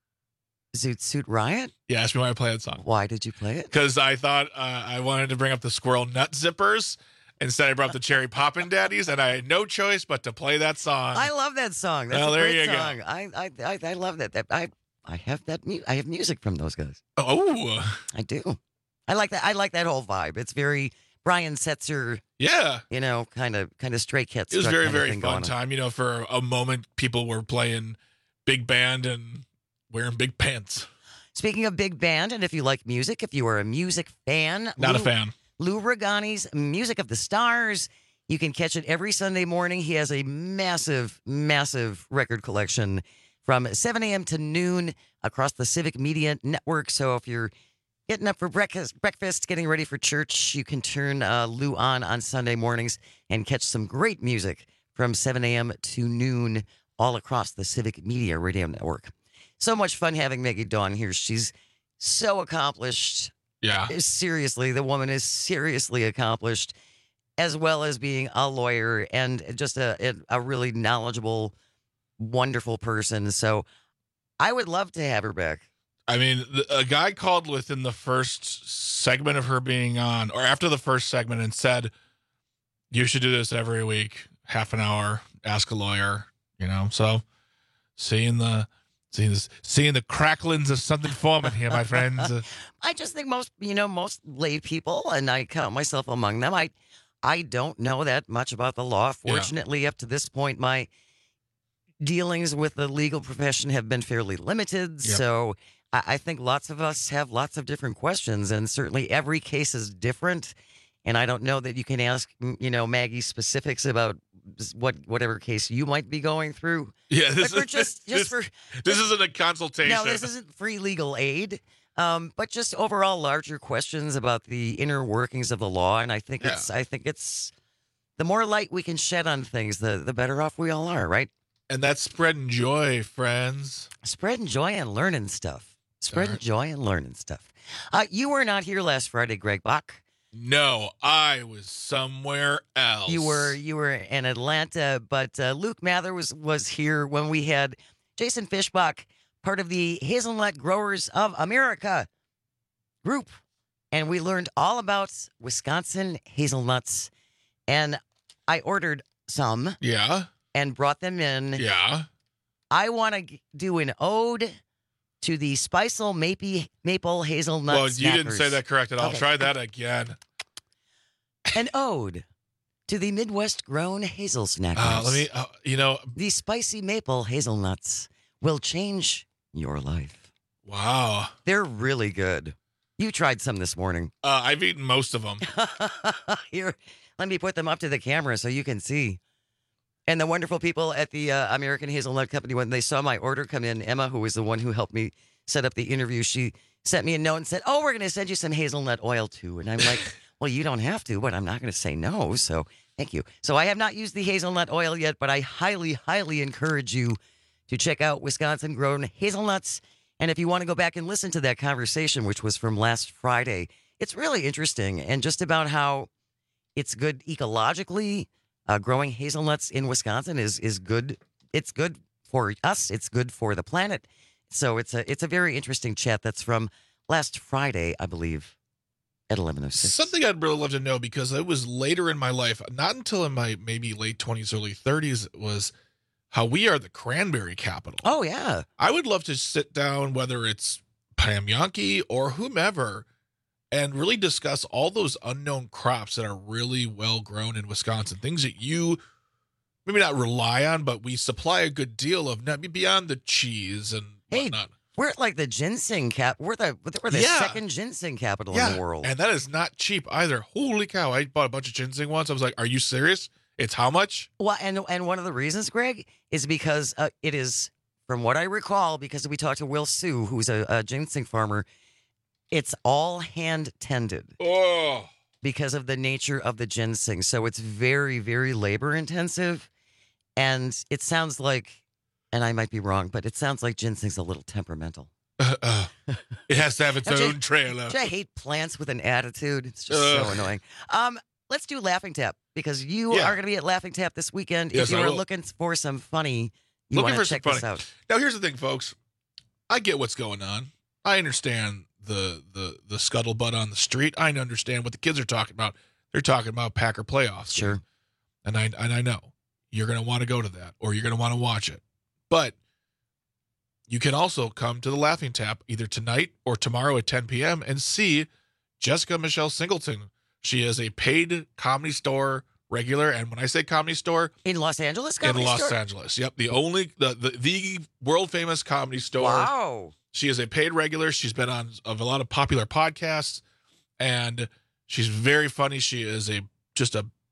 Zoot Suit Riot? Yeah, ask me why I played that song. Why did you play it? Because I thought I wanted to bring up the Squirrel Nut Zippers. Instead, I brought up the Cherry Poppin' Daddies, and I had no choice but to play that song. I love that song. That's well, a there great you song. go. I love that. I have that. I have music from those guys. Oh, I do. I like that. I like that whole vibe. It's very Brian Setzer. Yeah. Kind of Stray Cats. It was very, very fun time. For a moment, people were playing big band and wearing big pants. Speaking of big band, and if you like music, if you are a music fan. Not a fan. Lou Regani's Music of the Stars. You can catch it every Sunday morning. He has a massive, massive record collection from 7 a.m. to noon across the Civic Media Network. So if you're getting up for breakfast, getting ready for church, you can turn Lou on Sunday mornings and catch some great music from 7 a.m. to noon all across the Civic Media Radio Network. So much fun having Maggie Dawn here. She's so accomplished. Yeah. Seriously, the woman is seriously accomplished, as well as being a lawyer and just a really knowledgeable, wonderful person. So I would love to have her back. I mean, a guy called within the first segment of her being on, or after the first segment, and said, "You should do this every week, half an hour, ask a lawyer." So seeing the cracklings of something forming here, my friends. I just think most lay people, and I count myself among them. I don't know that much about the law. Fortunately, up to this point, my dealings with the legal profession have been fairly limited. Yep. So I think lots of us have lots of different questions, and certainly every case is different. And I don't know that you can ask, Maggie specifics about whatever case you might be going through. Yeah, this isn't a consultation. No, this isn't free legal aid. But just overall larger questions about the inner workings of the law. And I think it's the more light we can shed on things, the better off we all are, right? And that's spreading joy, friends. Spreading joy and learning stuff. Joy and learning stuff. You were not here last Friday, Greg Bach. No, I was somewhere else. You were in Atlanta, but Luke Mather was here when we had Jason Fishbach, part of the Hazelnut Growers of America group, and we learned all about Wisconsin hazelnuts. And I ordered some. Yeah. And brought them in. Yeah. I want to do an ode to the Speisel maple hazelnut. Well, you didn't say that correct at all. Okay. Try that again. An ode to the Midwest-grown hazel snackers. The spicy maple hazelnuts will change your life. Wow. They're really good. You tried some this morning. I've eaten most of them. Here, let me put them up to the camera so you can see. And the wonderful people at the American Hazelnut Company, when they saw my order come in, Emma, who was the one who helped me set up the interview, she sent me a note and said, "Oh, we're going to send you some hazelnut oil too." And I'm like, well, you don't have to, but I'm not going to say no. So thank you. So I have not used the hazelnut oil yet, but I highly, highly encourage you to check out Wisconsin-grown hazelnuts. And if you want to go back and listen to that conversation, which was from last Friday, it's really interesting and just about how it's good ecologically. Growing hazelnuts in Wisconsin is good. It's good for us. It's good for the planet. So it's a very interesting chat that's from last Friday, I believe, at 11:06. Something I'd really love to know, because it was later in my life, not until in my maybe late 20s, early 30s, was how we are the cranberry capital. Oh, yeah. I would love to sit down, whether it's Pam Jahnke or whomever, and really discuss all those unknown crops that are really well grown in Wisconsin. Things that you maybe not rely on, but we supply a good deal of, beyond the cheese and whatnot. We're like the ginseng We're the second ginseng capital in the world. And that is not cheap either. Holy cow. I bought a bunch of ginseng once. I was like, are you serious? It's how much? Well, and one of the reasons, Greg, is because it is, from what I recall, because we talked to Will Sue, who's a ginseng farmer, it's all hand tended. Oh. Because of the nature of the ginseng. So it's very, very labor intensive. And it sounds like, and I might be wrong, but it sounds like ginseng's a little temperamental. It has to have its own trailer. I hate plants with an attitude. It's just so annoying. Let's do Laughing Tap, because you are going to be at Laughing Tap this weekend. Yes, if you I are will. looking for some funny, you want to check this out. Now, here's the thing, folks. I get what's going on. I understand the scuttlebutt on the street. I understand what the kids are talking about. They're talking about Packer playoffs. Sure. And I know you're going to want to go to that, or you're going to want to watch it. But you can also come to the Laughing Tap either tonight or tomorrow at 10 p.m. and see Jessica Michelle Singleton. She is a paid Comedy Store regular, and when I say Comedy Store, in Los Angeles, in Los Angeles, yep, the world famous Comedy Store. Wow. She is a paid regular. She's been on a lot of popular podcasts, and she's very funny. She is just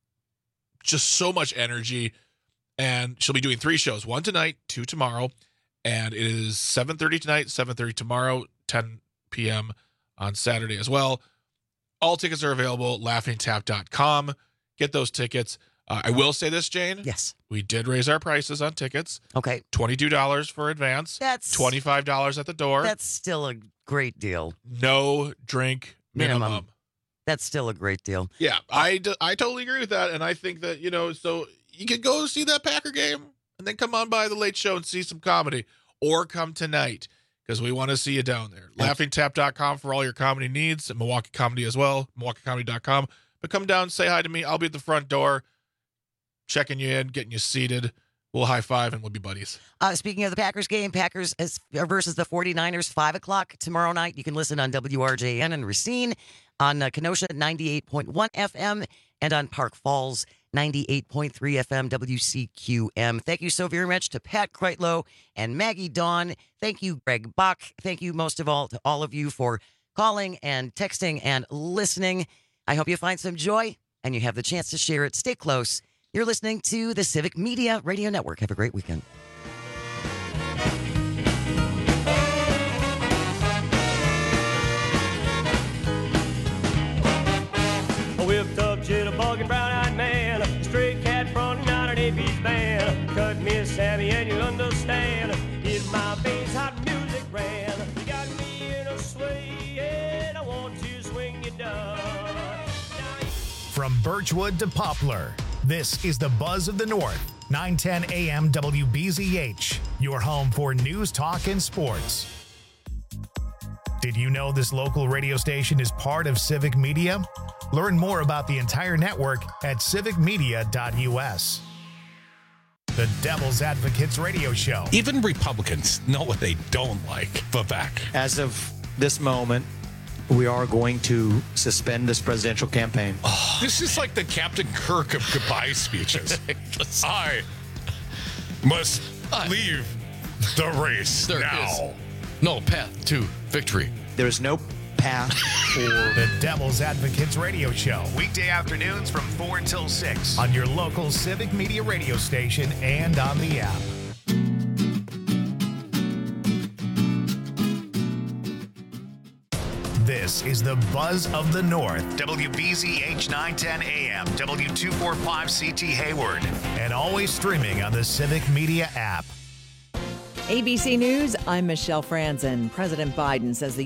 so much energy, and she'll be doing 3 shows: 1 tonight, 2 tomorrow, and it is 7:30 tonight, 7:30 tomorrow, 10 p.m. on Saturday as well. All tickets are available at laughingtap.com. Get those tickets. I will say this, Jane. Yes. We did raise our prices on tickets. Okay. $22 for advance. That's $25 at the door. That's still a great deal. No drink minimum. That's still a great deal. Yeah, I totally agree with that. And I think that, so you can go see that Packer game and then come on by the late show and see some comedy, or come tonight, because we want to see you down there. LaughingTap.com for all your comedy needs, and Milwaukee Comedy as well, MilwaukeeComedy.com. But come down, say hi to me. I'll be at the front door, checking you in, getting you seated. We'll high five, and we'll be buddies. Speaking of the Packers game, Packers versus the 49ers, 5 o'clock tomorrow night. You can listen on WRJN in Racine, on Kenosha 98.1 FM, and on Park Falls 98.3 FM WCQM. Thank you so very much to Pat Kreitlow and Maggie Dawn. Thank you, Greg Buck. Thank you most of all to all of you for calling and texting and listening. I hope you find some joy and you have the chance to share it. Stay close. You're listening to the Civic Media Radio Network. Have a great weekend. Whipped up, jitterbug, brown-eyed man, a stray cat from the 98 band. Cut me a savvy and you'll understand. In my veins, hot music ran. You got me in a sway, and I want to swing you down. From Birchwood to Poplar, this is the Buzz of the North, 910 AM WBZH, your home for news, talk, and sports. Did you know this local radio station is part of Civic Media? Learn more about the entire network at civicmedia.us. The Devil's Advocates Radio Show. Even Republicans know what they don't like. Vivek. As of this moment, we are going to suspend this presidential campaign. This is like the Captain Kirk of goodbye speeches. I must leave the race now. Is no path to victory. There is no path for the Devil's Advocates Radio Show. Weekday afternoons from 4 until 6 on your local Civic Media radio station and on the app. This is the Buzz of the North. WBZH 910 AM, W245CT Hayward, and always streaming on the Civic Media app. ABC News, I'm Michelle Franzen. President Biden says the